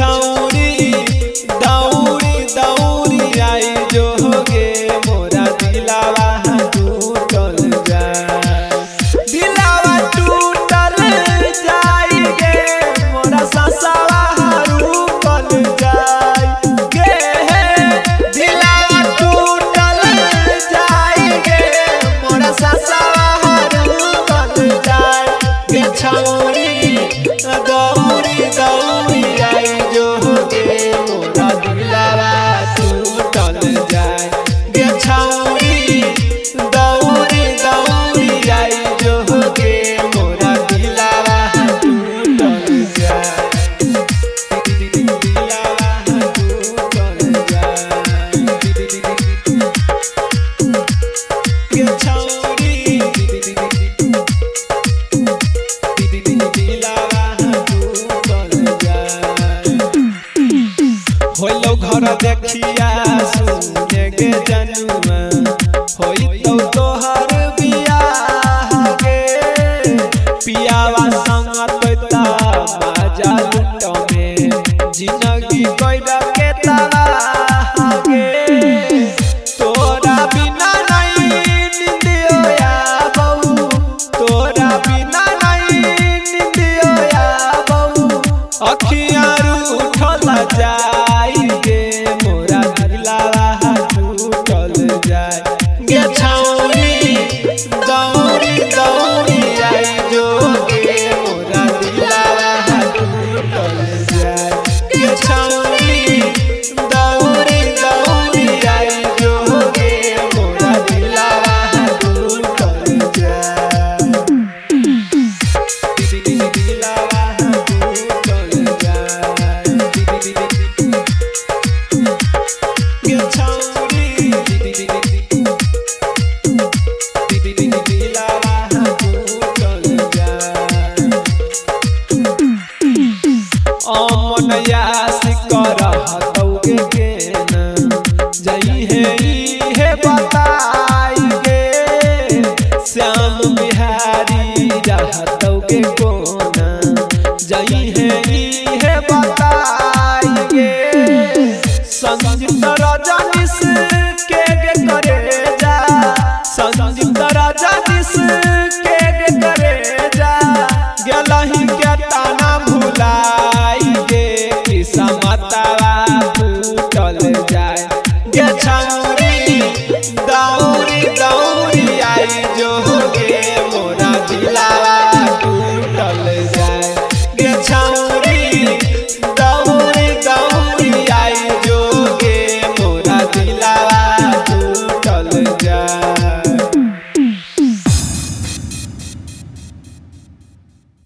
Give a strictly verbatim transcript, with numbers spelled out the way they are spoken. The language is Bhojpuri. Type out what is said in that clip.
छौरी दौड़ी दौड़ी आई जो गे मोरा दिलावा टूटल जाए दिलावा टूटल जाई गे मोरा ससावा रूपल जाई गे दिलावा टूटल जाई गे मोरा ससावा रूपल जाई गे छौरी दौड़ी दौड़ी आई जो गे मोरा दिलावा टूटल जाए गे छौरी दौड़ी दौड़ी आई जो गे मोरा दिलावा टूटल जाए दिलावा टूटल जाए गे छौरी होलो घर देखिया सुने गे जनुआ होई तो तोहर बियाह गे पियावा संग तोता बाजा लुट में जिंदगी कोइरा के तबाह गे तोरा बिना नहीं निंदियो या बहू तोरा बिना नहीं निंदियो या बहू अखियां रूठल जाई गे मोरा दिलावा टूटल जाए गे छौरी दौड़ी दौड़ी आई जो गे मोरा दिलावा टूटल जाए गे छौरी दौड़ी दौड़ी आई जो गे मोरा दिलावा टूटल जाए दिलावा टूटल जाए गे छौरी दिलावा टूटल जाए अमन यास करह